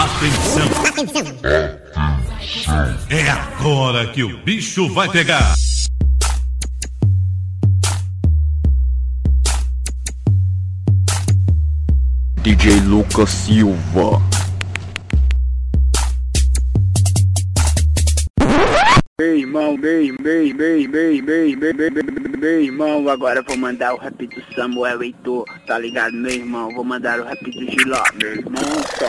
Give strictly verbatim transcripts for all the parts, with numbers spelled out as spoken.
Atenção! É agora que o bicho vai pegar! D J Lucas Silva. Meu irmão, meu, meu, meu, meu, meu, meu, meu, meu, meu irmão, agora vou mandar o rap do Samuel Heitor, tá ligado, meu irmão? Vou mandar o rap do Giló, meu irmão,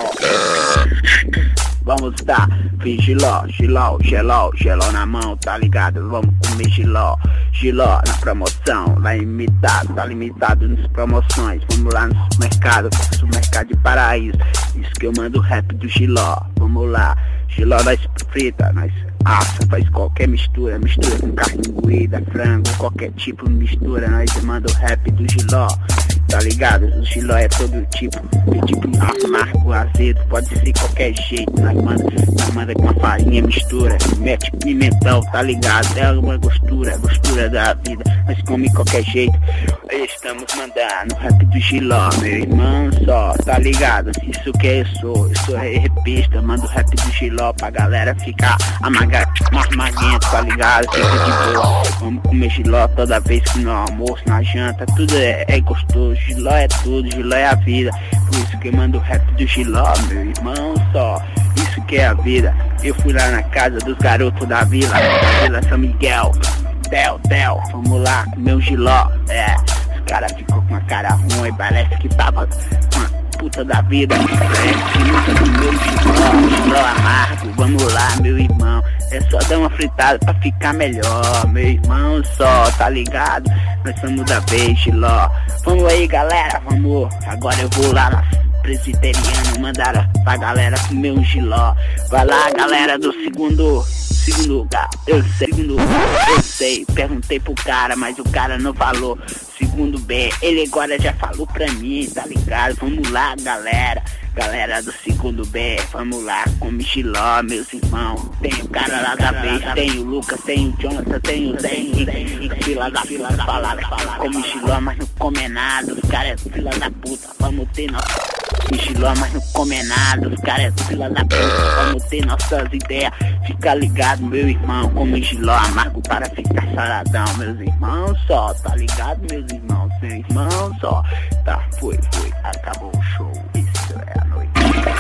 só. Vamos dar, fiz giló, giló, geló, geló na mão, tá ligado? Vamos comer giló, giló na promoção, lá limitado, tá limitado nas promoções. Vamos lá no supermercado, supermercado de Paraíso, isso que eu mando o rap do giló. Vamos lá, giló nós frita, nós assa, faz qualquer mistura, mistura com carne moída, frango, qualquer tipo de mistura, nós manda o rap do giló. Tá ligado? O giló é todo tipo, tem tipo amargo, azedo, pode ser qualquer jeito. Nós manda, nós manda com a farinha, mistura, mete pimentão, tá ligado? É uma gostura, gostura da vida, nós come qualquer jeito. Estamos mandando o rap do giló, meu irmão, só, tá ligado? Isso que eu sou, eu sou repista, mando o rap do giló pra galera ficar amaga, marmaguento, tá ligado? Fica de boa, vamos comer giló toda vez que no almoço, na janta, tudo é, é gostoso. Giló é tudo, giló é a vida. Por isso que eu mando o rap do giló, meu irmão, só. Isso que é a vida. Eu fui lá na casa dos garotos da vila, Vila São Miguel, Del, Del, vamos lá comer um giló. É, os caras ficou com a cara ruim, parece que tava com a puta da vida. Parece que nunca comeu giló, giló amargo. Vamos lá, meu irmão, é só dar uma fritada pra ficar melhor, meu irmão, só, tá ligado? Nós somos da vez, giló. Vamos aí, galera, vamos. Agora eu vou lá na Presbiteriana, mandar pra galera comer um giló. Vai lá, galera do segundo, segundo lugar, eu sei, segundo lugar, eu sei. Perguntei pro cara, mas o cara não falou. Segundo B, ele agora já falou pra mim, tá ligado? Vamos lá, galera. Galera do segundo B, vamos lá, come giló, meus irmãos. Tem o cara lá da vez, tem o Lucas, tem o Jonathan, tem o Zé Henrique. Fila da fila da falada, come giló, mas não come nada. Os caras é fila da puta, vamos ter nossa. Come giló, mas não come nada. Os caras é fila da puta, vamos ter nossas ideias. Fica ligado, meu irmão, come giló amargo para ficar saradão, meus irmãos, só, tá ligado, meus irmãos, meu irmão, só. Tá, foi, foi, acabou o show, isso é a noite.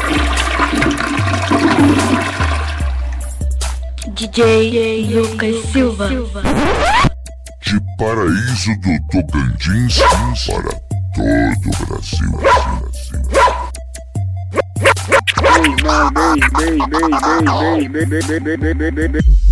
D J Lucas Silva. De Paraíso do Tocantins para todo o Brasil. Meu irmão, meu, meu, meu, meu, meu, meu, meu, meu, meu, meu, meu, meu.